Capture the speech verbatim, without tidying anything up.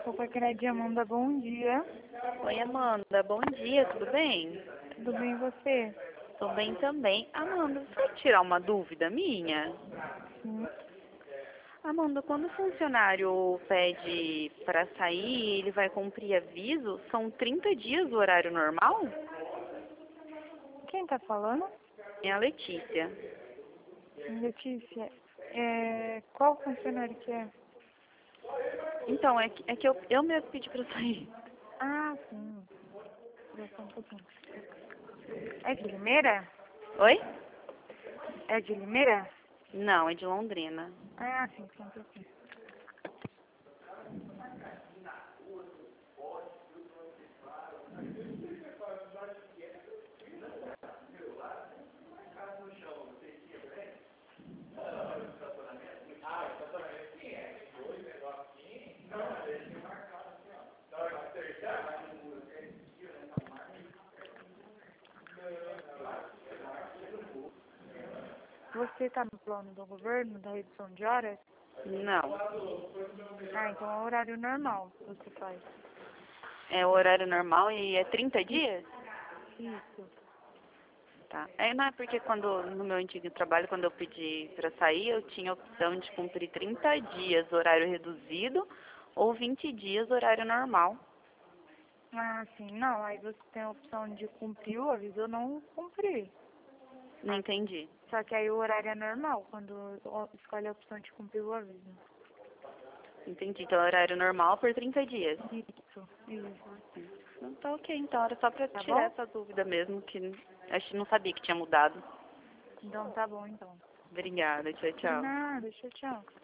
Cooperadia Amanda, bom dia. Oi, Amanda. Bom dia, tudo bem? Tudo bem e você? Tô bem também. Amanda, você vai tirar uma dúvida minha? Sim. Amanda, quando o funcionário pede para sair, ele vai cumprir aviso, são trinta dias o horário normal? Quem tá falando? É a Letícia. Letícia, é... qual funcionário que é? Então, é que, é que eu, eu mesmo pedi para sair. Ah, sim. Deixa eu só um pouquinho. É de Limeira? Oi? É de Limeira? Não, é de Londrina. Ah, sim, só um pouquinho. Você tá no plano do governo, da redução de horas? Não. Ah, então é horário normal que você faz. É o horário normal e é trinta dias? Isso. Tá. É, não é porque quando, no meu antigo trabalho, quando eu pedi para sair, eu tinha a opção de cumprir trinta dias horário reduzido ou vinte dias horário normal. Ah, sim. Não, aí você tem a opção de cumprir o aviso ou não cumprir. Não entendi. Só que aí o horário é normal, quando escolhe a opção de cumprir o aviso. Entendi. Então, horário normal por trinta dias. Isso, isso. Não tá ok, então. Era só para Tá tirar bom? essa dúvida mesmo, que acho que não sabia que tinha mudado. Então tá bom, então. Obrigada. Tchau, De tchau. nada, tchau, tchau.